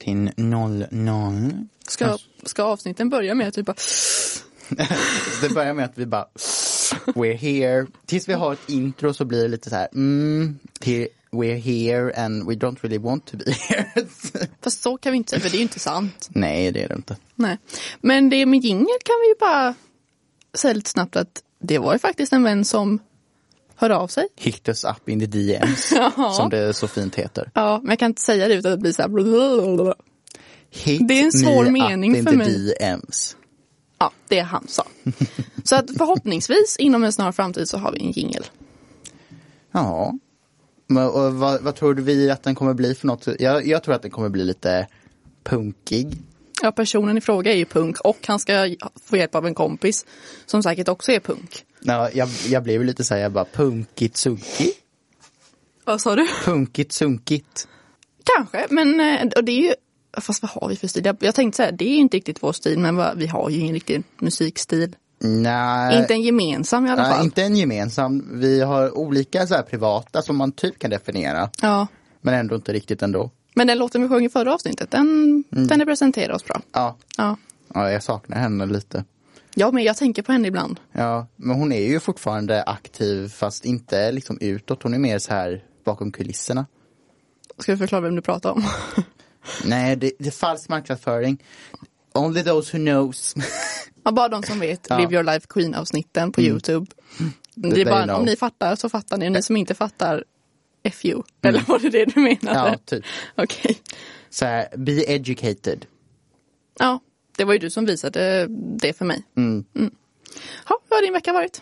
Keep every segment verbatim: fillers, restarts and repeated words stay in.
till noll noll. Ska, ska avsnitten börja med att vi bara... Det börjar med att vi bara... We're here. Tills vi har ett intro så blir det lite så här... Mm, till we're here and we don't really want to be here. Fast så kan vi inte säga, för det är ju inte sant. Nej, det är det inte. Nej. Men det med jingle kan vi ju bara säga lite snabbt att det var ju faktiskt en vän som hörde av sig. Hit us up in the D Ms, som det så fint heter. Ja, men jag kan inte säga det utan att det blir så här... Hit det är en svår me mening up in för the mig. D Ms. Ja, det är han sa. Så att förhoppningsvis inom en snar framtid så har vi en jingle. Ja. Men, och vad, vad tror du vi att den kommer bli för något? Jag, jag tror att den kommer bli lite punkig. Ja, personen i fråga är ju punk och han ska få hjälp av en kompis som säkert också är punk. Ja, jag, jag blev lite så här, jag bara punkigt sunkigt. Vad sa du? Punkigt sunkigt. Kanske, men och det är ju, fast vad har vi för stil? Jag, jag tänkte säga, det är ju inte riktigt vår stil, men vad, vi har ju ingen riktig musikstil. Nej. Inte en gemensam i alla Nej, fall. inte en gemensam. Vi har olika så här privata som man typ kan definiera. Ja. Men ändå inte riktigt ändå. Men den låten vi sjöng i förra avsnittet, den, mm. den representerar oss bra. Ja. Ja. Ja, jag saknar henne lite. Ja, men jag tänker på henne ibland. Ja, men hon är ju fortfarande aktiv fast inte liksom utåt. Hon är mer så här bakom kulisserna. Ska vi förklara vem du pratar om? Nej, det, det är falsk marknadsföring. Only those who knows. Ja, bara de som vet. Ja. Live Your Life Queen-avsnitten på mm. YouTube. Det är bara, om ni fattar så fattar ni. Ni som inte fattar, F you. Eller var det det du menade? Ja, typ. Okej. Okay. Så här, be educated. Ja, det var ju du som visade det för mig. Mm. Mm. Ja, hur har din vecka varit?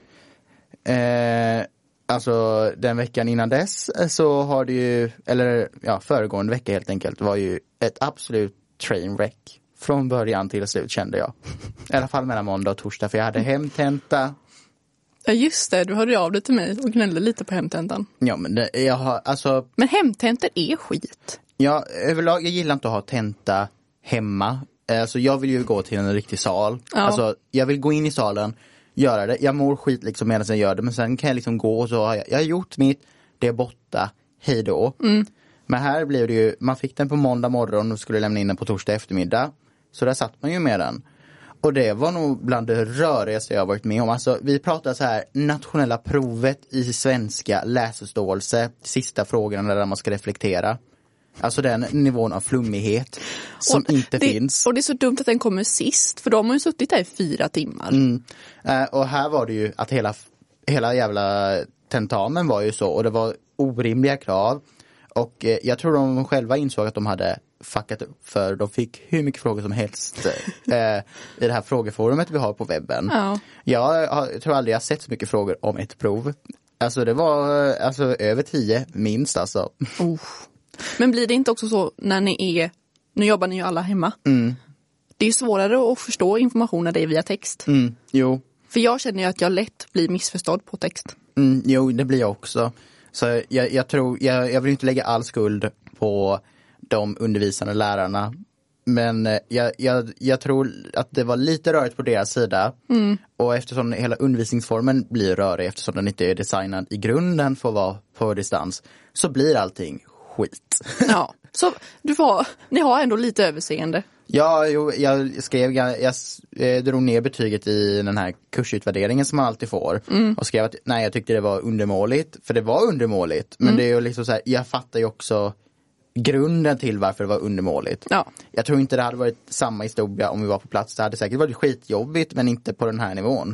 Eh, alltså, den veckan innan dess så har det ju, eller ja, föregående vecka helt enkelt, var ju ett absolut trainwreck. Från början till slut kände jag. I alla fall mellan måndag och torsdag, för jag hade hemtenta. Ja, just det. Du hörde av dig till mig och gnällde lite på hemtentan. Ja, men det, jag har, alltså... Men hemtentor är skit. Ja, överlag, jag gillar inte att ha tenta hemma. Alltså, jag vill ju gå till en riktig sal. Ja. Alltså, jag vill gå in i salen, göra det. Jag mår skit liksom medan jag gör det, men sen kan jag liksom gå och så har jag, jag har gjort mitt, det är borta, hej då. Mm. Men här blev det ju, man fick den på måndag morgon och skulle lämna in den på torsdag eftermiddag. Så där satt man ju med den. Och det var nog bland det rörigaste jag har varit med om. Alltså, vi pratar så här, nationella provet i svenska, läsförståelse, sista frågorna där man ska reflektera. Alltså den nivån av flummighet som och inte det, finns. Och det är så dumt att den kommer sist, för de har ju suttit där i fyra timmar. Mm. Uh, och här var det ju att hela, hela jävla tentamen var ju så, och det var orimliga krav. Och eh, jag tror de själva insåg att de hade fuckat upp, för de fick hur mycket frågor som helst eh, i det här frågeforumet vi har på webben. Ja. Jag, har, jag tror aldrig jag sett så mycket frågor om ett prov. Alltså det var alltså över tio minst alltså. Oh. Men blir det inte också så när ni är, nu jobbar ni ju alla hemma. Mm. Det är ju svårare att förstå information när det är via text. Mm. Jo. För jag känner ju att jag lätt blir missförstådd på text. Mm, jo, det blir jag också. Så jag, jag tror, jag, jag vill inte lägga all skuld på de undervisande lärarna. Men jag, jag, jag tror att det var lite rörigt på deras sida. Mm. Och eftersom hela undervisningsformen blir rörig, eftersom den inte är designad i grunden för att vara på distans, så blir allting skit. Ja, så du får, ni har ändå lite överseende. Ja, jo, jag skrev, jag, jag, jag drog ner betyget i den här kursutvärderingen som man alltid får. Mm. Och skrev att nej, jag tyckte det var undermåligt. För det var undermåligt. Men mm. det är ju liksom så här, jag fattar ju också grunden till varför det var undermåligt. Ja. Jag tror inte det hade varit samma historia om vi var på plats. Det hade säkert varit skitjobbigt, men inte på den här nivån.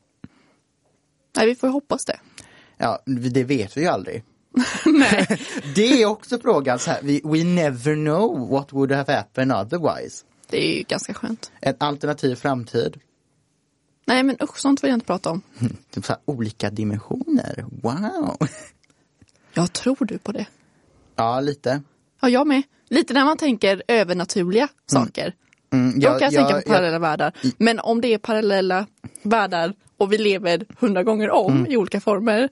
Nej, vi får hoppas det. Ja, det vet vi ju aldrig. Nej. Det är också frågan så här, we, we never know what would have happened otherwise. Det är ju ganska skönt. En alternativ framtid. Nej, men usch, sånt vill jag inte prata om. Typ så här, olika dimensioner. Wow. Jag tror du på det. Ja, lite. Ja, jag med. Lite när man tänker övernaturliga mm. saker. Mm, jag ja, kan ja, tänka på parallella ja. världar. Men om det är parallella världar och vi lever hundra gånger om mm. i olika former.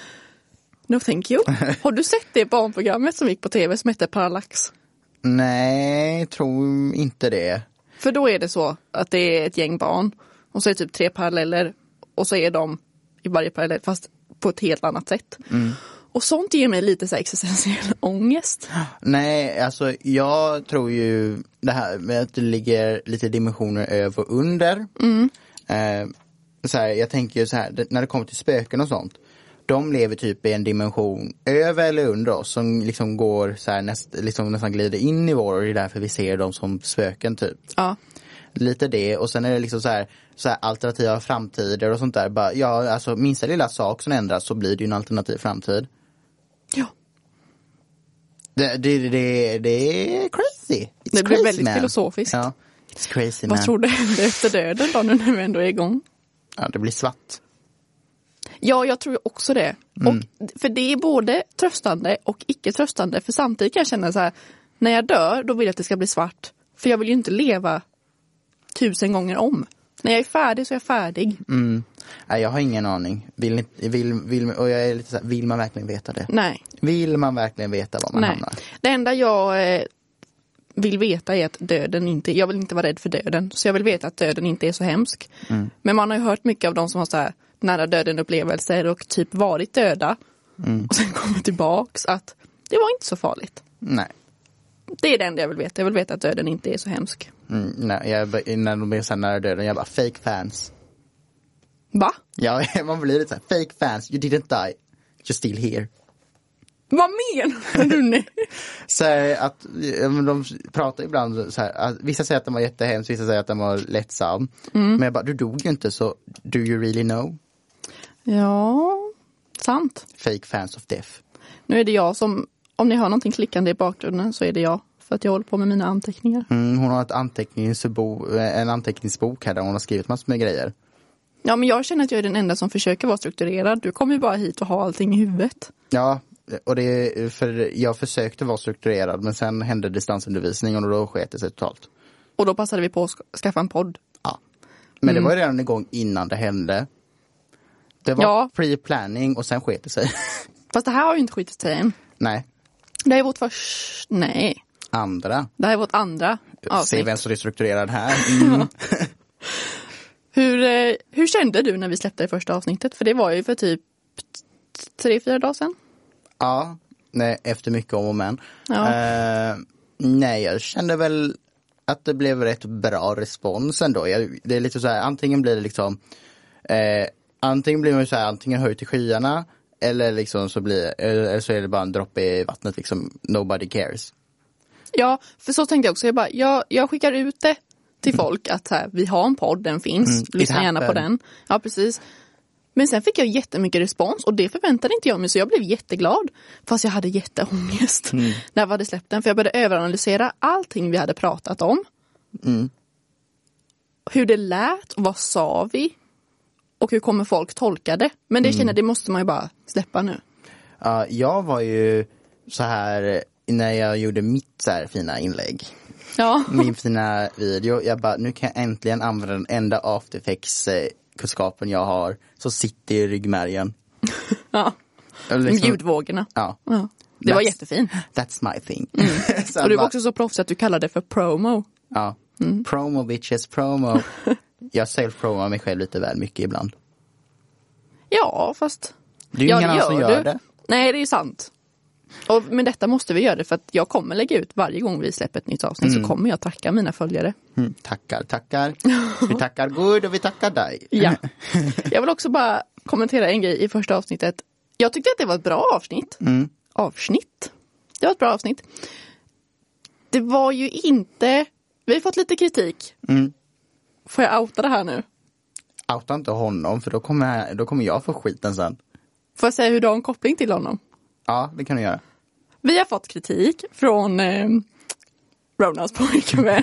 No thank you. Har du sett det barnprogrammet som gick på tv som heter Parallax? Nej, tror inte det. För då är det så att det är ett gäng barn. Och så är det typ tre paralleller. Och så är de i varje parallell fast på ett helt annat sätt. Mm. Och sånt ger mig lite så här existentiell ångest. Nej, alltså jag tror ju det här med att det ligger lite dimensioner över och under. Mm. Eh, så här, jag tänker ju så här, när det kommer till spöken och sånt. De lever typ i en dimension över eller under oss som liksom går så här näst, liksom nästan glider in i vår, och det är därför vi ser dem som spöken typ. Ja. Lite det, och sen är det liksom så här, så här alternativa framtider och sånt där. Bara, ja, alltså minsta lilla sak som ändras så blir det ju en alternativ framtid. Ja. Det, det, det, det är crazy. It's det blir crazy, väldigt man. filosofiskt. Ja, it's crazy, Vad man. tror du händer efter döden då, nu när vi ändå är igång? Ja, det blir svart. Ja, jag tror också det. Mm. Och, för det är både tröstande och icke tröstande. För samtidigt kan jag känna så här, när jag dör, då vill jag att det ska bli svart. För jag vill ju inte leva tusen gånger om. När jag är färdig så är jag färdig. Mm. Nej, jag har ingen aning. Vill, vill, vill, och jag är lite så här, vill man verkligen veta det? Nej. Vill man verkligen veta var man Nej. hamnar? Det enda jag eh, vill veta är att döden inte, jag vill inte vara rädd för döden. Så jag vill veta att döden inte är så hemsk. Mm. Men man har ju hört mycket av de som har så här nära döden upplevelser och typ varit döda. Mm. Och sen kommer tillbaks att det var inte så farligt. Nej. Det är det enda jag vill veta. Jag vill veta att döden inte är så hemsk. Mm, nej, jag, när de är så här nära döden, jag bara fake fans. Va? Ja, man blir lite så här, fake fans, you didn't die, you're still here. Vad menar du nu? Så att de pratar ibland så här, att vissa säger att de var jättehemskt, vissa säger att de var lättsam. Mm. Men jag bara, du dog ju inte, så do you really know? Ja, sant. Fake fans of death. Nu är det jag som, om ni hör någonting klickande i bakgrunden så är det jag. För att jag håller på med mina anteckningar. Mm, hon har ett anteckningsbo, en anteckningsbok här där hon har skrivit massor med grejer. Ja, men jag känner att jag är den enda som försöker vara strukturerad. Du kommer ju bara hit och ha allting i huvudet. Ja, och det är för jag försökte vara strukturerad, men sen hände distansundervisning och då sket det sig totalt. Och då passade vi på att skaffa en podd. Ja, men Mm. det var ju redan igång innan det hände. Det var Ja. pre-planning och sen sket det sig. Fast det här har ju inte skitit sig än. Nej, Det här är vårt först... Nej. andra. Det här är vårt andra Se avsnitt. vem som är strukturerad här. Mm. Hur, eh, hur kände du när vi släppte det första avsnittet? För det var ju för typ tre, fyra dagar sedan. Ja, nej, efter mycket om och men. Ja. Eh, nej, jag kände väl att det blev rätt bra respons ändå. Jag, det är lite så här, antingen blir det liksom eh, antingen blir man så här, antingen höjt till skyarna eller liksom så blir eller så är det bara en droppe i vattnet liksom, nobody cares. Ja, för så tänkte jag också. Jag, bara, jag, jag skickar ut det till folk att så här, vi har en podd, den finns. Mm, Lyssna it gärna på happened. den. Ja, precis. Men sen fick jag jättemycket respons och det förväntade inte jag mig, så jag blev jätteglad. Fast jag hade jätteångest Mm. när jag hade släppt den. För jag började överanalysera allting vi hade pratat om. Mm. Hur det lät, vad sa vi? Och hur kommer folk tolka det? Men det Mm. känner det måste man ju bara släppa nu. Ja, jag var ju så här när jag gjorde mitt så här fina inlägg. Ja. Min fina video. Jag bara, nu kan jag äntligen använda den enda After Effects-kunskapen jag har. Så sitter i ryggmärgen. Ja. Liksom, Ljudvågorna. ja. Ja. Det var That's- jättefin. That's my thing. Mm. Så Och du var bara, också så proffsig att du kallade det för promo. ja. Mm. Promo bitches, promo. Jag self-promar mig själv lite väl mycket ibland. Ja, fast... Det är ju ja, ingen annan som gör du. det. Nej, det är ju sant. Och, men detta måste vi göra det för att jag kommer lägga ut varje gång vi släpper ett nytt avsnitt Mm. så kommer jag tacka mina följare. Mm, tackar, tackar. Vi tackar Gud och vi tackar dig. Ja. Jag vill också bara kommentera en grej i första avsnittet. Jag tyckte att det var ett bra avsnitt. Mm. Avsnitt. Det var ett bra avsnitt. Det var ju inte... Vi har fått lite kritik. Mm. Får jag outa det här nu? Outa inte honom, för då kommer, då kommer jag få skiten sen. Får jag säga hur du har en koppling till honom? Ja, det kan du göra. Vi har fått kritik från eh, Ronas pojkvän.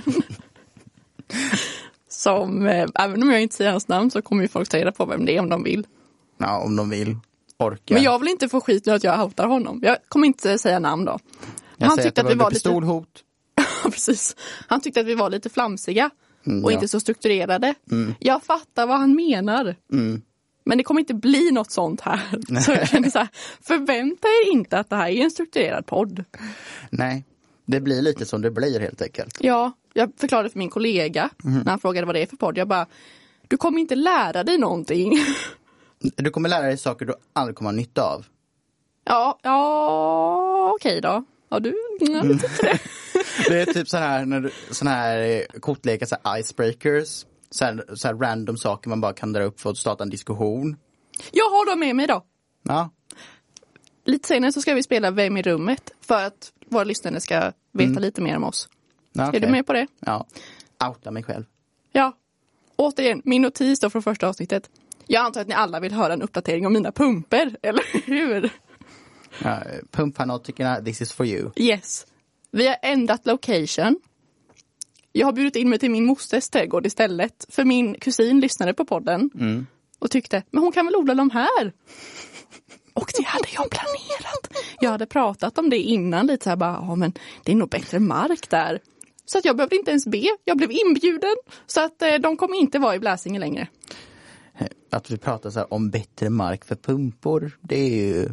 Som, eh, även om jag inte säger hans namn så kommer ju folk ta reda på vem det är om de vill. Ja, om de vill. Orka. Men jag vill inte få skit nu att jag outar honom. Jag kommer inte säga namn då. jag Han säger tyckte att att det vi var var ett lite... pistolhot. Precis. Han tyckte att vi var lite flamsiga. Mm, och ja. inte så strukturerade. Mm. Jag fattar vad han menar. Mm. Men det kommer inte bli något sånt här. Så jag kände så här, förvänta er inte att det här är en strukturerad podd. Nej, det blir lite som det blir helt enkelt. Ja, jag förklarade för min kollega Mm. när han frågade vad det är för podd. Jag bara, du kommer inte lära dig någonting. Du kommer lära dig saker du aldrig kommer ha nytta av. Ja, ja okej då. Ja, du, jag vet inte det. Det är typ sån här, när du, sån här kortlekar, så här icebreakers. Så här, så här random saker man bara kan dra upp för att starta en diskussion. Jag har dem med mig då. Ja. Lite senare så ska vi spela Vem i rummet för att våra lyssnare ska veta mm. lite mer om oss. Ja, okay. Är du med på det? Ja. Outa mig själv. Ja. Återigen, min notis då från första avsnittet. Jag antar att ni alla vill höra en uppdatering om mina pumper, eller hur? Ja, pumpfanatikerna, this is for you. Yes. Vi har ändrat location. Jag har bjudit in mig till min mosters trädgård istället. För min kusin lyssnade på podden. Mm. Och tyckte, men hon kan väl odla dem här? Och det hade jag planerat. Jag hade pratat om det innan lite så här bara, ja men det är nog bättre mark där. Så att jag behövde inte ens be. Jag blev inbjuden. Så att eh, de kommer inte vara i Bläsinge längre. Att vi pratar så här om bättre mark för pumpor, det är ju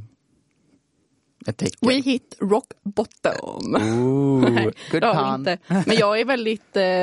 ett tecken. We hit rock bottom. Ooh, Nej, good pun. Inte. Men jag är väldigt... Eh,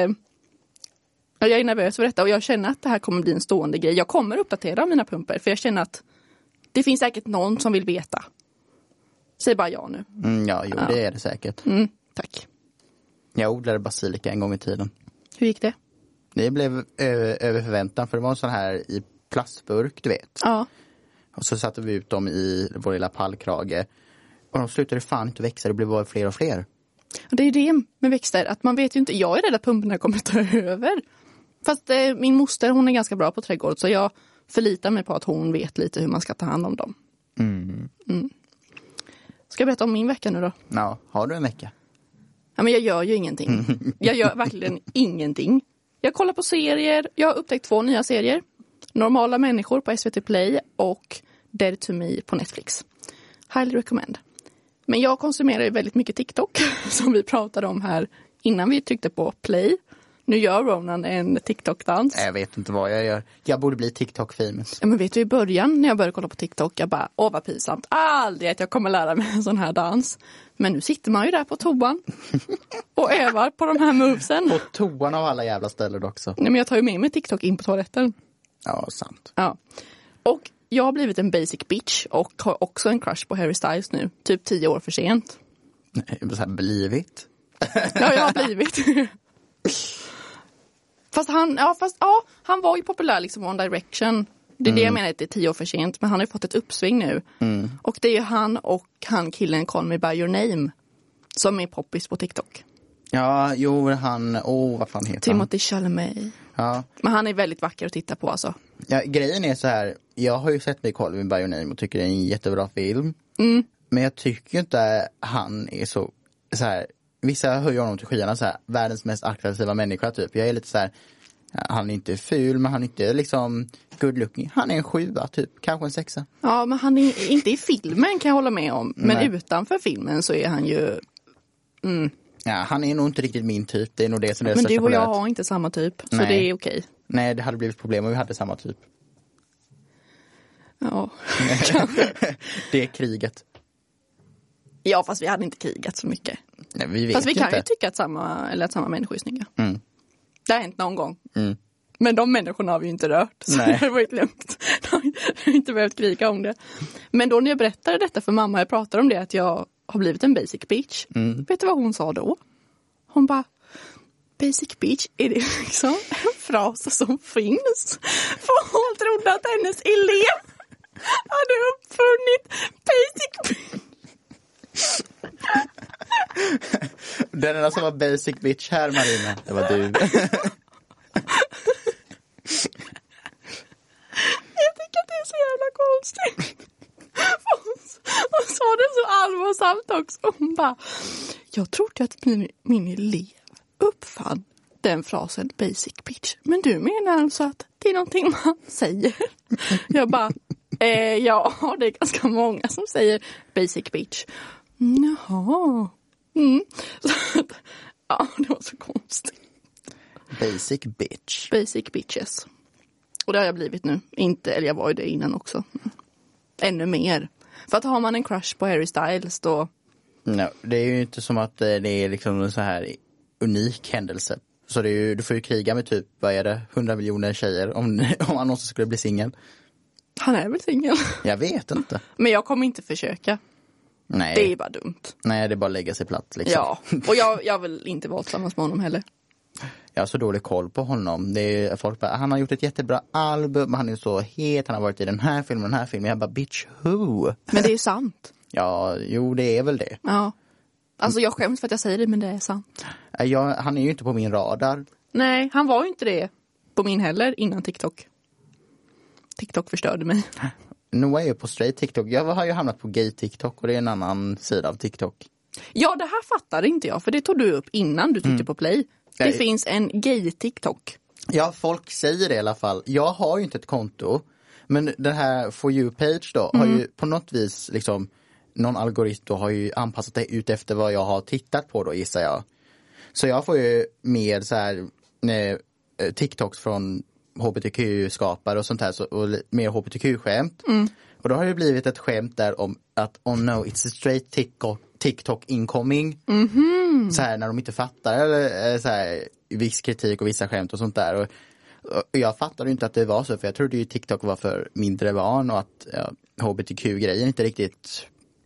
jag är nervös för detta och jag känner att det här kommer bli en stående grej. Jag kommer uppdatera mina pumper för jag känner att det finns säkert någon som vill veta. Säg bara ja nu. Mm, ja, jo, ja, det är det säkert. Mm, tack. Jag odlade basilika en gång i tiden. Hur gick det? Det blev över, över förväntan för det var en sån här i plastburk, du vet. Ja. Och så satte vi ut dem i vår lilla pallkrage. Och de slutade fan inte växa, det blev bara fler och fler. Och det är det med växter, att man vet ju inte. Jag är rädd att pumporna kommer ta över. Fast eh, min moster, hon är ganska bra på trädgård. Så jag förlitar mig på att hon vet lite hur man ska ta hand om dem. Mm. Mm. Ska jag berätta om min vecka nu då? Ja, har du en vecka? Ja, men jag gör ju ingenting. Jag gör verkligen ingenting. Jag kollar på serier. Jag har upptäckt två nya serier. Normala människor på S V T Play och Dead to Me på Netflix. Highly recommend. Men jag konsumerar ju väldigt mycket TikTok som vi pratade om här innan vi tryckte på play. Nu gör Ronan en TikTok-dans. Jag vet inte vad jag gör. Jag borde bli TikTok-famous. Ja, men vet du, i början när jag började kolla på TikTok, jag bara, åh vad pinsamt. Aldrig att jag kommer lära mig en sån här dans. Men nu sitter man ju där på toan och övar på de här movesen. På toan av alla jävla ställen också. Nej, men jag tar ju med mig TikTok in på toaletten. Ja, sant. Ja. Och jag har blivit en basic bitch och har också en crush på Harry Styles nu. Typ tio år för sent. Så här blivit? Ja, jag har blivit. Fast han, ja, fast, ja, han var ju populär liksom One Direction. Det är mm. det jag menar att det är tio år för sent. Men han har ju fått ett uppsving nu. Mm. Och det är ju han och han killen Call Me By Your Name som är poppis på TikTok. Ja, jo, han, åh, oh, vad fan heter Timothy Chalamet. Ja. Men han är väldigt vacker att titta på alltså. Ja, grejen är så här, jag har ju sett mig Call Me By Your Name och tycker det är en jättebra film. Mm. Men jag tycker inte han är så, så här, vissa höjer honom till skyarna så här, världens mest attraktiva människa typ. Jag är lite så här, han är inte ful men han är inte liksom good looking. Han är en sjua typ, kanske en sexa. Ja, men han är inte i filmen kan jag hålla med om. Men Nej. Utanför filmen så är han ju... Mm. Ja, han är nog inte riktigt min typ. Det är nog det som är det men största du och jag problemet. har inte samma typ, så Nej. det är okej. Nej, det hade blivit problem om vi hade samma typ. Ja, det är kriget. Ja, fast vi hade inte krigat så mycket. Nej, vi vet fast vi inte. kan ju tycka att samma, eller att samma människor är snygga. Mm. Det har hänt någon gång. Mm. Men de människorna har vi ju inte rört. Så Nej. det var ju lugnt. Jag har inte behövt kriga om det. Men då när jag berättade detta för mamma, jag pratade om det, att jag har blivit en basic bitch. Mm. Vet du vad hon sa då? Hon bara, basic bitch, är det liksom en fras som finns? För hon trodde att hennes elev hade uppfunnit basic bitch. Den enda som var basic bitch här, Marina, det var du. Jag tycker att det är så jävla konstigt. Hon, hon sa det så allvarsamt också. Hon bara, jag trodde att min, min elev uppfann den frasen basic bitch. Men du menar alltså att det är någonting man säger? Jag bara, eh, ja, det är ganska många som säger basic bitch. Jaha. Mm. Så, ja, det var så konstigt. Basic bitch. Basic bitches. Och det har jag blivit nu. Inte, eller jag var ju det innan också. Ännu mer. För att har man en crush på Harry Styles då... No, det är ju inte som att det är liksom en så här unik händelse. Så det är ju, du får ju kriga med typ, vad är det, hundra miljoner tjejer om, om han också skulle bli singel. Han är väl singel? Jag vet inte. Men jag kommer inte försöka. Nej. Det är bara dumt. Nej, det är bara att lägga sig platt liksom. Ja, och jag, jag vill inte vara tillsammans med honom heller. Jag har så dålig koll på honom. Det är folk bara, han har gjort ett jättebra album, han är så het, han har varit i den här filmen, den här filmen. Jag bara, bitch, who? Men det är sant. Ja, jo, det är väl det. Ja. Alltså jag skäms för att jag säger det, men det är sant. Jag, han är ju inte på min radar. Nej, han var ju inte det på min heller innan TikTok. TikTok förstörde mig. Noah är ju på straight TikTok. Jag har ju hamnat på gay TikTok och det är en annan sida av TikTok. Ja, det här fattade inte jag, för det tog du upp innan du tryckte mm. på play. Det Nej. finns en gay TikTok. Ja, folk säger det i alla fall. Jag har ju inte ett konto, men den här For You-page då mm. har ju på något vis liksom, någon algoritm då har ju anpassat det ut efter vad jag har tittat på då, gissar jag. Så jag får ju mer så här eh, TikToks från H B T Q-skapare och sånt här, så, och mer H B T Q-skämt. Mm. Och då har det blivit ett skämt där om att oh no, it's a straight TikTok, TikTok incoming. Mm-hmm. Så här när de inte fattar, eller så här viss kritik och vissa skämt och sånt där. Och, och jag fattade inte att det var så, för jag trodde ju TikTok var för mindre barn och att ja, H B T Q-grejen inte riktigt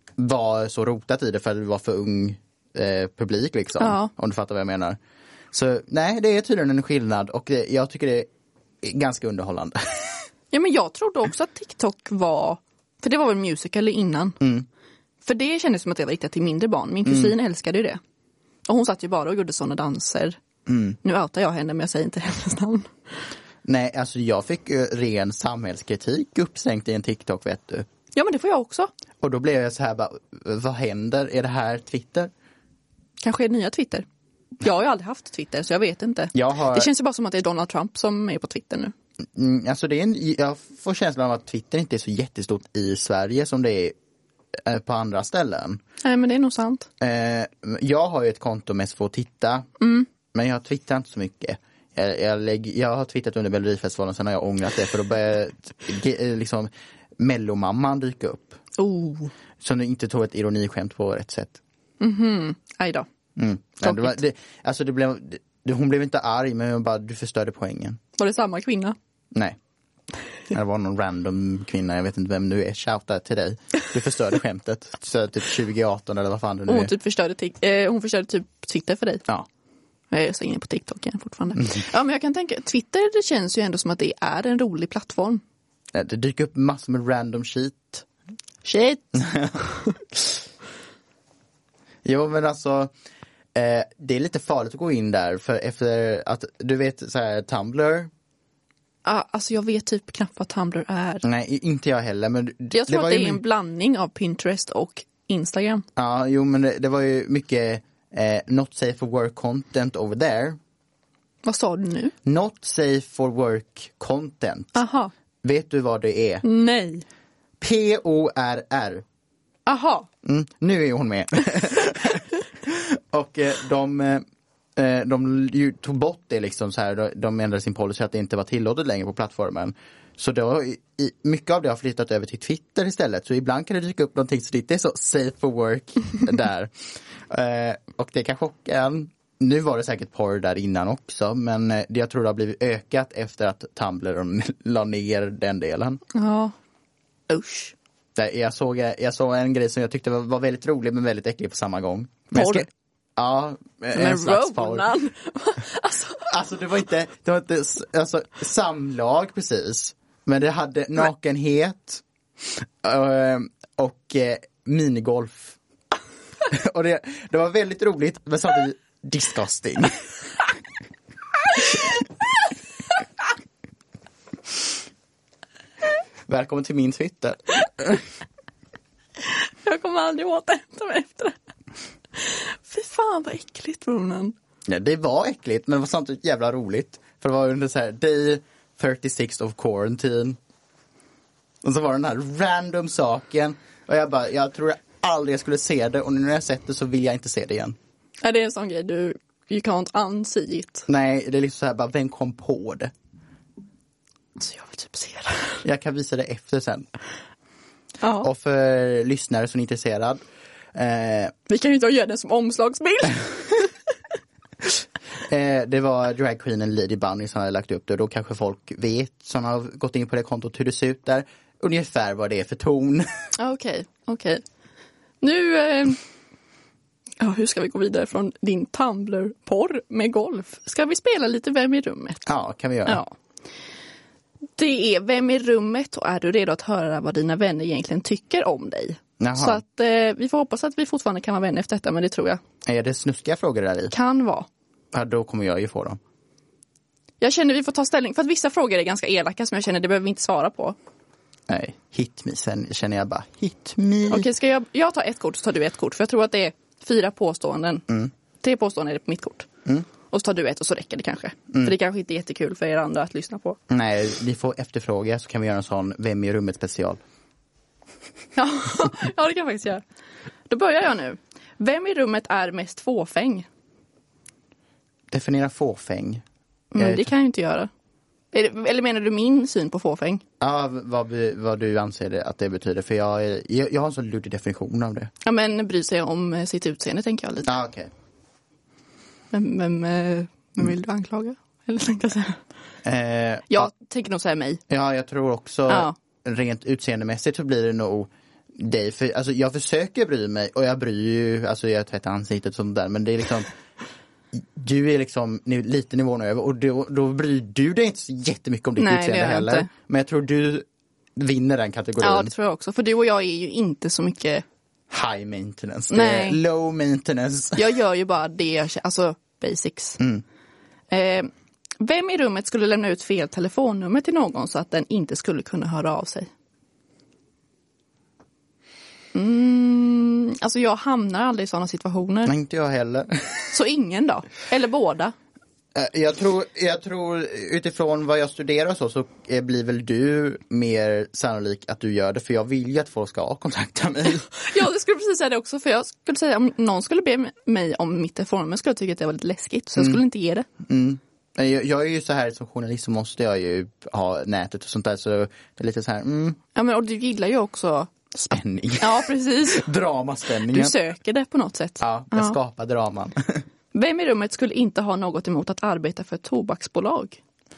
var så rotat i det för att det var för ung eh, publik liksom. Ja. Om du fattar vad jag menar. Så nej, det är tydligen en skillnad och det, jag tycker det är ganska underhållande. Ja, men jag trodde också att TikTok var, för det var väl musical innan. Mm. För det kändes som att det var riktat till mindre barn. Min kusin mm. älskade ju det. Och hon satt ju bara och gjorde sådana danser. Mm. Nu outar jag henne, men jag säger inte hennes namn. Nej, alltså jag fick uh, ren samhällskritik uppsänkt i en TikTok, vet du. Ja, men det får jag också. Och då blev jag så här, bara, vad händer? Är det här Twitter? Kanske är det nya Twitter. Jag har ju aldrig haft Twitter, så jag vet inte. Jag har... Det känns ju bara som att det är Donald Trump som är på Twitter nu. Mm, alltså det är en, jag får känslan av att Twitter inte är så jättestort i Sverige som det är eh, på andra ställen. Nej, men det är nog sant. Eh, jag har ju ett konto mest för att titta. Mm. Men jag twittrar inte så mycket. Jag, jag, lägger, jag har twittrat under Melodifestivalen, sen har jag ångrat det för då började liksom Mellomamman dyka upp. Oh. Som inte tog ett ironiskämt på rätt sätt. Mhm, aj då. Mm. Ja, det var, det, alltså det blev, det, hon blev inte arg, men bara, du förstörde poängen. Var det samma kvinna? Nej. Det var någon random kvinna, jag vet inte vem du är. Shoutout till dig. Du förstörde skämtet. Så typ tjugo arton eller vad fan det nu är. Hon, typ förstörde, eh, hon förstörde typ Twitter för dig. Ja. Jag är så inne på TikTok igen fortfarande. Mm. Ja, men jag kan tänka, Twitter, det känns ju ändå som att det är en rolig plattform. Det dyker upp massor med random shit. Shit! Jo, men alltså... Eh, det är lite farligt att gå in där, för efter att, du vet så här, Tumblr. Ah, alltså jag vet typ knappt vad Tumblr är. Nej, inte jag heller. Men jag tror det att det är en blandning av Pinterest och Instagram. Ja, jo, men det, det var ju mycket eh, not safe for work content over there. Vad sa du nu? Not safe for work content. Aha. Vet du vad det är? Nej. P O R R. Aha. Mm, nu är hon med. Och eh, de, eh, de ju tog bort det liksom så här, de ändrade sin policy att det inte var tillåtet längre på plattformen. Så då, i, mycket av det har flyttat över till Twitter istället. Så ibland kan det dyka upp någonting som inte är så safe for work där. Eh, och det kan chocka en. Nu var det säkert porr där innan också, men eh, jag tror det har blivit ökat efter att Tumblr la ner den delen. Ja, usch. Jag såg, jag såg en grej som jag tyckte var, var väldigt rolig men väldigt äcklig på samma gång. Men porr? Ja, en men slags porr. alltså. Alltså det var inte, det var inte alltså, samlag precis. Men det hade nakenhet och, och eh, minigolf. Och det, det var väldigt roligt men samtidigt disgusting. Välkommen till min Twitter. Jag kommer aldrig återhämta mig efter det. Fy fan vad äckligt, Ronan. Ja, det var äckligt, men det var samtidigt jävla roligt. För det var under så här day thirty-six of quarantine. Och så var den här random saken. Och jag bara, jag tror jag aldrig jag skulle se det. Och nu när jag sett det så vill jag inte se det igen. Ja, det är en sån grej, du you can't unsee it. Nej, det är liksom så här, bara, vem kom på det? Så jag vill typ se det. Jag kan visa det efter sen. Ja. Och för lyssnare som är intresserad. Eh, Vi kan ju inte göra den som omslagsbild. eh, det var dragqueenen Lady Bunny som hade lagt upp det. Och då kanske folk vet, som har gått in på det kontot, hur det ser ut där. Ungefär vad det är för ton. Okej, okej. Nu, eh, ja, hur ska vi gå vidare från din Tumblr-porr med golf? Ska vi spela lite Vem i rummet? Ja, kan vi göra. Ja. Det är Vem i rummet och är du redo att höra vad dina vänner egentligen tycker om dig? Jaha. Så att eh, vi får hoppas att vi fortfarande kan vara vänner efter detta, men det tror jag. Är det snuskiga frågor där i? Kan vara. Ja, då kommer jag ju få dem. Jag känner vi får ta ställning, för att vissa frågor är ganska elaka som jag känner det behöver vi inte svara på. Nej, hit me. Sen känner jag bara, hit me. Okej, okay, ska jag, jag ta ett kort så tar du ett kort. För jag tror att det är fyra påståenden. Mm. Tre påståenden är det på mitt kort. Mm. Och så tar du ett och så räcker det kanske. Mm. För det kanske inte är jättekul för er andra att lyssna på. Nej, vi får efterfråga så kan vi göra en sån Vem i rummet special. Ja, ja, det kan jag faktiskt göra. Då börjar jag nu. Vem i rummet är mest fåfäng? Definiera fåfäng. Mm, Jag det kan jag inte göra. Det, eller menar du min syn på fåfäng? Ja, vad, vad du anser det, att det betyder. För jag, är, jag, jag har en sån luddig definition av det. Ja, men bryr sig om sitt utseende tänker jag lite. Ja, okej. Okay. Vem, vem, vem vill du anklaga? Eller tänkte jag säga? Eh, jag ja. tänker nog säga mig. Ja, jag tror också ja. Rent utseendemässigt så blir det nog dig. För, alltså, jag försöker bry mig och jag bryr ju, alltså jag tvättar ansiktet och sånt där. Men det är liksom, du är liksom lite nivån över och då, då bryr du dig inte så jättemycket om ditt Nej, utseende heller. Inte. Men jag tror du vinner den kategorin. Ja, det tror jag också. För du och jag är ju inte så mycket high maintenance. Nej. Low maintenance. Jag gör ju bara det jag känner, alltså basics. Mm. Eh, vem i rummet skulle lämna ut fel telefonnummer till någon så att den inte skulle kunna höra av sig? Mm, alltså jag hamnar aldrig i sådana situationer. Nej, inte jag heller. Så ingen då? Eller båda? Jag tror, jag tror utifrån vad jag studerar så, så blir väl du mer sannolik att du gör det. För jag vill ju att folk ska kontakta mig. Ja, jag skulle precis säga det också. För jag skulle säga om någon skulle be mig om mitt telefonnummer skulle jag tycka att det var lite läskigt. Så jag skulle mm. inte ge det. Mm. Jag, jag är ju så här som journalist så måste jag ju ha nätet och sånt där. Så det är lite så här. Mm. Ja, men och du gillar ju också spänning. Ja, precis. Dramaspänningen. Du söker det på något sätt. Ja, jag ja. skapar draman. Vem i rummet skulle inte ha något emot att arbeta för ett tobaksbolag?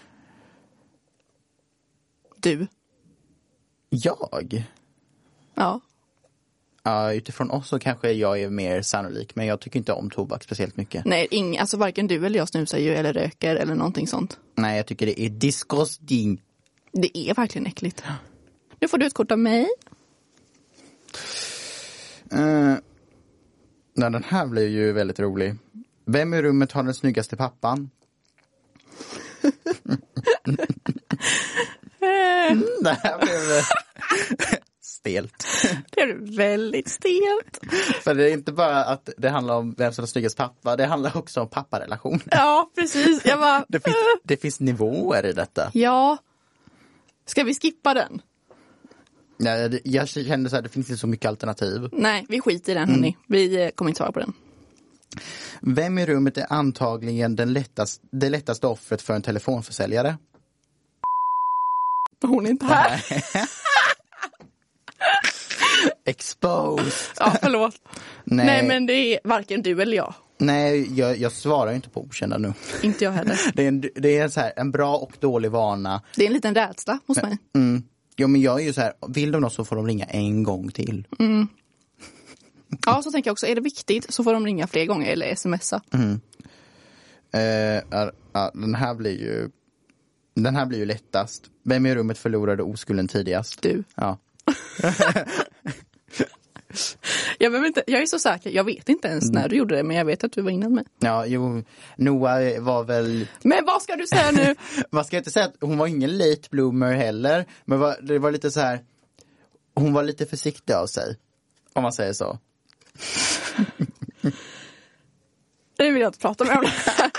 Du. Jag? Ja. Ja, utifrån oss så kanske jag är mer sannolik. Men jag tycker inte om tobak speciellt mycket. Nej, ing, alltså varken du eller jag snusar ju eller röker eller någonting sånt. Nej, jag tycker det är disgusting. Det är verkligen äckligt. Nu får du ett kort av mig. Uh, nej, den här blir ju väldigt rolig. Vem i rummet har den snyggaste pappan? mm, det här blev stelt. Det är väldigt stelt. För det är inte bara att det handlar om vem som är snyggast pappa. Det handlar också om papparelationer. Ja, precis. Jag bara, det, finns, det finns nivåer i detta. Ja. Ska vi skippa den? Nej, jag kände så här, det finns inte så mycket alternativ. Nej, vi skiter i den, hörni. Mm. Vi kommer inte svara på den. Vem i rummet är antagligen den lättast, det lättaste offret för en telefonförsäljare? Hon är inte här. Exposed. Ja, förlåt. Nej. Nej, men det är varken du eller jag. Nej, jag, jag svarar inte på okända nu. Inte jag heller. Det är, en, det är så här, en bra och dålig vana. Det är en liten rädsla hos mig. Mm. Jo, men jag är ju så här, vill de något så får de ringa en gång till. Mm. Ja, så tänker jag också. Är det viktigt så får de ringa fler gånger eller smsa. Mm. Uh, uh, uh, den här blir ju den här blir ju lättast. Vem i rummet förlorade oskulden tidigast? Du. Ja. jag, vet inte, jag är så säker. Jag vet inte ens när du gjorde det, men jag vet att du var innan mig. Ja, jo. Noah var väl... Men vad ska du säga nu? Man ska inte säga att hon var ingen late bloomer heller. Men var, det var lite så här... Hon var lite försiktig av sig. Om man säger så. Det vill jag inte prata med om.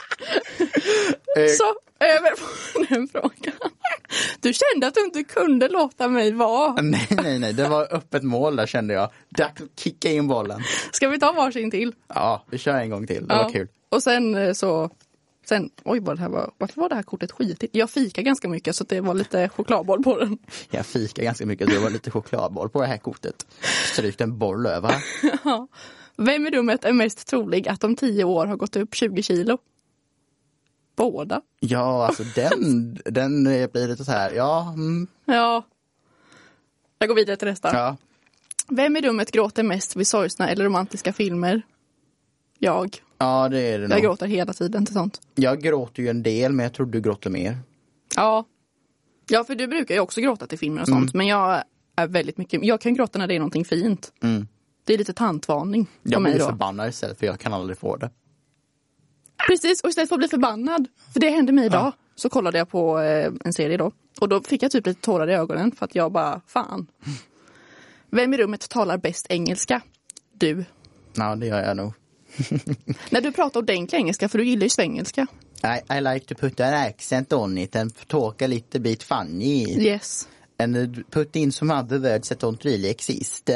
Så, över på den frågan. Du kände att du inte kunde låta mig vara. Nej, nej, nej. Det var öppet mål där, kände jag. Dack, kicka in bollen. Ska vi ta varsin till? Ja, vi kör en gång till. Det ja. var kul. Och sen så... Sen, oj, vad det här var, varför var det här kortet skitigt? Jag fikar ganska mycket så det var lite chokladboll på den. Jag fikar ganska mycket så det var lite chokladboll på det här kortet. Strykt en boll över. Ja. Vem i rummet är mest trolig att om tio år har gått upp tjugo kilo? Båda. Ja, alltså den, den blir lite så här, ja. Mm. Ja. Jag går vidare till nästa. Ja. Vem i rummet gråter mest vid sorgsna eller romantiska filmer? Jag. Ja, det är det Jag nog. gråter hela tiden till sånt. Jag gråter ju en del, men jag tror du gråter mer. Ja. Ja, för du brukar ju också gråta till filmer och sånt. Mm. Men jag är väldigt mycket... Jag kan gråta när det är någonting fint. Mm. Det är lite tantvarning på jag mig då. Jag blir förbannad istället, för jag kan aldrig få det. Precis, och istället för att bli förbannad. För det hände mig idag. Ja. Så kollade jag på eh, en serie då. Och då fick jag typ lite tårar i ögonen. För att jag bara, fan. Vem i rummet talar bäst engelska? Du. Ja, det gör jag nog. När du pratar ordentlig engelska, för du gillar ju svengelska. I, I like to put an accent on it and talk a little bit funny. Yes. And put in some other words that don't really exist.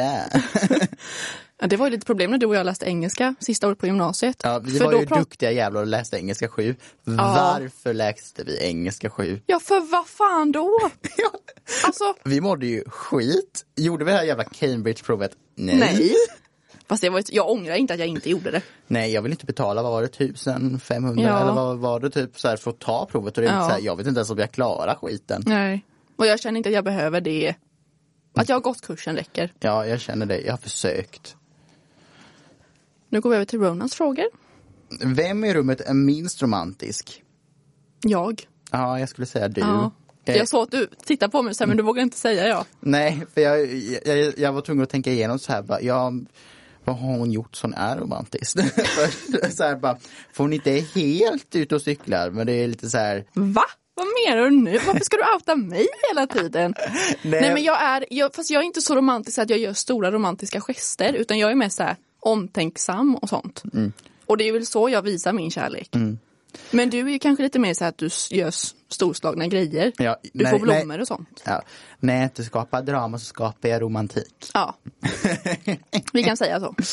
Ja, det var ju lite problem när du och jag läste engelska sista året på gymnasiet. Ja, vi för var ju prat... duktiga jävlar och läste engelska sju. Ja. Varför läste vi engelska sju? Ja, för vad fan då? ja. Alltså... Vi mådde ju skit. Gjorde vi det här jävla Cambridge-provet? Nej. Nej. Fast det var, jag ångrar inte att jag inte gjorde det. Nej, jag vill inte betala, vad var det, tusen femhundra ja. Eller vad var det typ så här för att ta provet? Och det är ja. Så här, jag vet inte ens om jag klarar skiten. Nej, och jag känner inte att jag behöver det. Att jag har gått kursen räcker. Ja, jag känner det. Jag har försökt. Nu går vi över till Ronans frågor. Vem i rummet är minst romantisk? Jag. Ja, jag skulle säga du. Ja. Jag såg att du tittar på mig så här, men du vågar inte säga ja. Nej, för jag, jag, jag var tvungen att tänka igenom så här. Bara, ja, vad har hon gjort som är romantiskt? så här, bara, för hon inte är helt ute och cyklar, men det är lite så här... Va? Vad menar du nu? Varför ska du outa mig hela tiden? Nej, Nej men jag är, jag, fast jag är inte så romantisk att jag gör stora romantiska gester, utan jag är mest så här omtänksam och sånt. Mm. Och det är väl så jag visar min kärlek. Mm. Men du är ju kanske lite mer så här att du gör storslagna grejer. Ja, du nej, får blommor nej. Och sånt. Ja. När jag inte skapar drama så skapar jag romantik. Ja, vi kan säga så.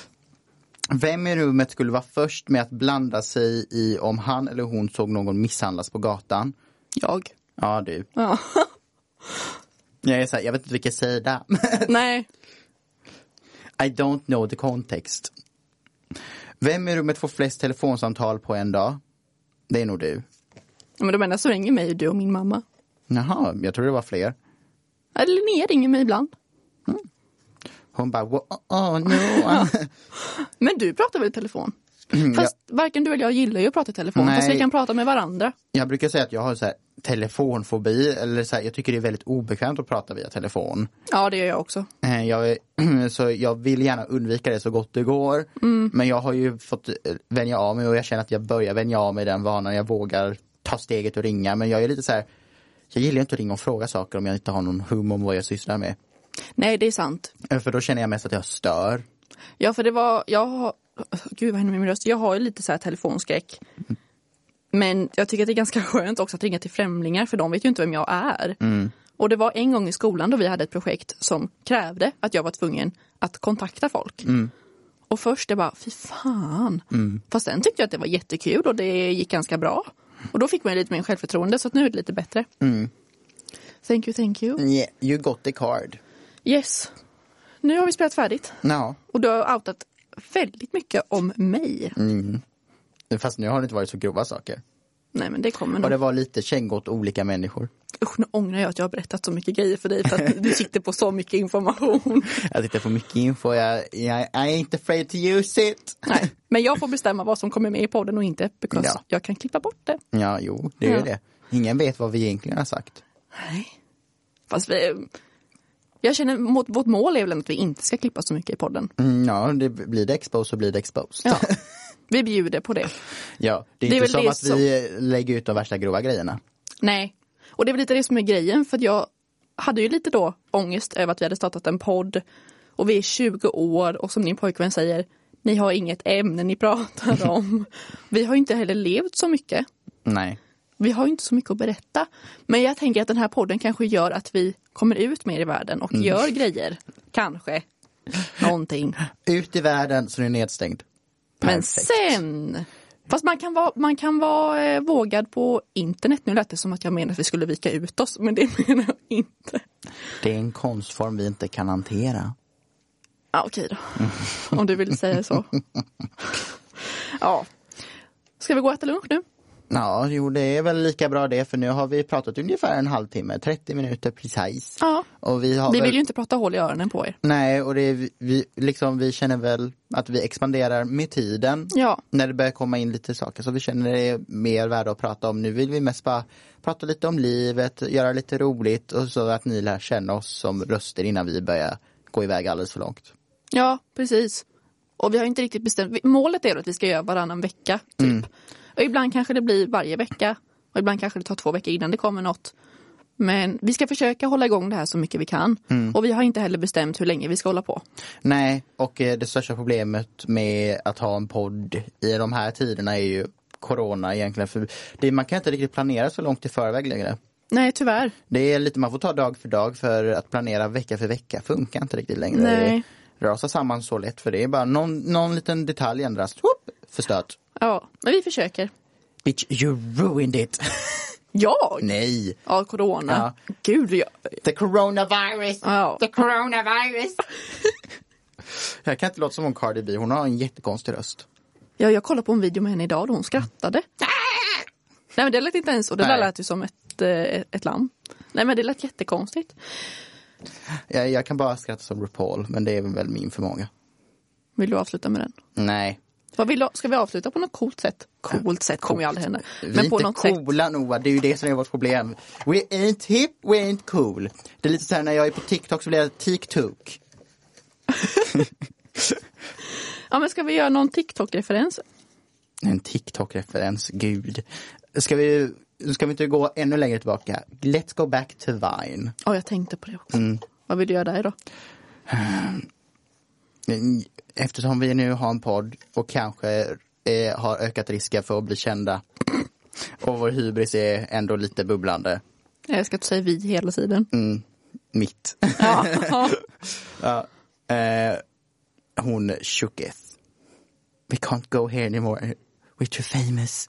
Vem i rummet skulle vara först med att blanda sig i om han eller hon såg någon misshandlas på gatan? Jag. Ja, du. Ja. Jag är så här, jag vet inte vilken sida. Nej. I don't know the context. Vem i rummet får flest telefonsamtal på en dag? Det är nog du. Ja, men de enda som ringer mig är du och min mamma. Jaha, jag tror det var fler. Ja, Linnea ringer mig ibland. Mm. Hon bara, oh, oh no. Men du pratar väl i telefon? Fast ja. Varken du eller jag gillar ju att prata i telefon. Nej. Fast vi kan prata med varandra. Jag brukar säga att jag har så här telefonfobi. Eller så här, jag tycker det är väldigt obekvämt att prata via telefon. Ja, det gör jag också. Jag, så jag vill gärna undvika det så gott det går. Mm. Men jag har ju fått vänja av mig. Och jag känner att jag börjar vänja av mig den vanan. Jag vågar ta steget och ringa. Men jag är lite så här, jag gillar inte att ringa och fråga saker om jag inte har någon hum om vad jag sysslar med. Nej, det är sant. För då känner jag mest att jag stör. Ja, för det var, jag har, gud vad händer med min röst? Jag har ju lite så här telefonskräck. Mm. Men jag tycker att det är ganska skönt också att ringa till främlingar, för de vet ju inte vem jag är. Mm. Och det var en gång i skolan då vi hade ett projekt som krävde att jag var tvungen att kontakta folk. Mm. Och först det bara, fy fan. Mm. Fast sen tyckte jag att det var jättekul och det gick ganska bra. Och då fick man lite mer självförtroende, så att nu är det lite bättre. Mm. Thank you, thank you. Yeah, you got the card. Yes. Nu har vi spelat färdigt. No. Och du har outat väldigt mycket om mig. Mm. Fast nu har det inte varit så grova saker. Nej, men det kommer nog. Och det var lite käng åt olika människor. Usch, nu ångrar jag att jag har berättat så mycket grejer för dig. För att du sitter på så mycket information. Jag sitter på mycket info. Jag, jag, I ain't afraid to use it. Nej, men jag får bestämma vad som kommer med i podden och inte. Because ja. Jag kan klippa bort det. Ja, jo, det är ja. Det. Ingen vet vad vi egentligen har sagt. Nej. Fast vi... Jag känner mot vårt mål är väl att vi inte ska klippa så mycket i podden. Mm, ja, det blir det exposed så blir det exposed. Ja, vi bjuder på det. Ja, det är, det är inte som att som... vi lägger ut de värsta grova grejerna. Nej, och det är väl lite det som är grejen. För att jag hade ju lite då ångest över att vi hade startat en podd. Och vi är tjugo år och som din pojkvän säger, ni har inget ämne ni pratar om. Vi har ju inte heller levt så mycket. Nej. Vi har ju inte så mycket att berätta. Men jag tänker att den här podden kanske gör att vi kommer ut mer i världen och mm. gör grejer. Kanske. Någonting. Ut i världen så är det nedstängd. Perfekt. Men sen... Fast man kan vara, man kan vara eh, vågad på internet. Nu lät det som att jag menar att vi skulle vika ut oss. Men det menar jag inte. Det är en konstform vi inte kan hantera. Ja, okej då. Om du vill säga så. Ja. Ska vi gå och äta lunch nu? Ja, jo, det är väl lika bra det, för nu har vi pratat ungefär en halvtimme, trettio minuter precis. Ja, Och vi, har vi vill väl... ju inte prata hål i öronen på er. Nej, och det är vi, liksom, vi känner väl att vi expanderar med tiden. Ja. När det börjar komma in lite saker, så vi känner det är mer värde att prata om. Nu vill vi mest bara prata lite om livet, göra lite roligt, och så att ni lär känna oss som röster innan vi börjar gå iväg alldeles för långt. Ja, precis. Och vi har inte riktigt bestämt. Målet är att vi ska göra varannan vecka, typ. Mm. Och ibland kanske det blir varje vecka. Och ibland kanske det tar två veckor innan det kommer något. Men vi ska försöka hålla igång det här så mycket vi kan. Mm. Och vi har inte heller bestämt hur länge vi ska hålla på. Nej, och eh, det största problemet med att ha en podd i de här tiderna är ju corona egentligen. För det, man kan inte riktigt planera så långt i förväg längre. Nej, tyvärr. Det är lite, man får ta dag för dag, för att planera vecka för vecka funkar inte riktigt längre. Nej. Det rasar samman så lätt, för det är bara någon, någon liten detalj ändras. Whoop, förstört. Ja, men vi försöker. Bitch, you ruined it. Jag? Nej. Ja, corona. Ja. Gud, jag... The coronavirus. Ja. The coronavirus. Jag kan inte låta som om Cardi B. Hon har en jättekonstig röst. Ja, jag kollade på en video med henne idag och hon skrattade. Nej, men det lät inte ens... Och det där lät ju som ett, ett lamm. Nej, men det lät jättekonstigt. Jag, jag kan bara skratta som RuPaul, men det är väl min förmåga. Vill du avsluta med den? Nej. Vad vill du, ska vi avsluta på något coolt sätt? Coolt ja, sätt kommer ju aldrig hända. Men vi på är något inte coola, sätt. Noah, det är ju det som är vårt problem. We ain't hip, we ain't cool. Det är lite så här, när jag är på TikTok så blir jag TikTok. Ja, men ska vi göra någon TikTok-referens? En TikTok-referens, gud. Ska vi, ska vi inte gå ännu längre tillbaka? Let's go back to Vine. Ja, oh, jag tänkte på det också. Mm. Vad vill du göra där då? Eftersom vi nu har en podd och kanske eh, har ökat risken för att bli kända. Och vår hybris är ändå lite bubblande. Jag ska inte säga vi hela tiden. Mm, mitt. Ja. ja, eh, hon Shuketh. We can't go here anymore. We're too famous.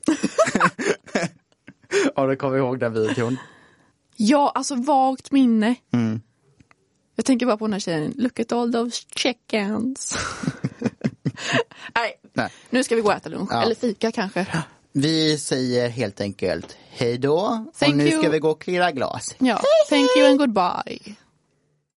Ja, du kommer ihåg den videon. Ja, alltså vagt minne. Mm. Jag tänker bara på den här tjejen. Look at all those chickens. Nej, Nej, nu ska vi gå och äta lunch. Ja. Eller fika kanske. Vi säger helt enkelt hej då. Thank och nu you. ska vi gå och klirra glas. Ja, thank you and goodbye.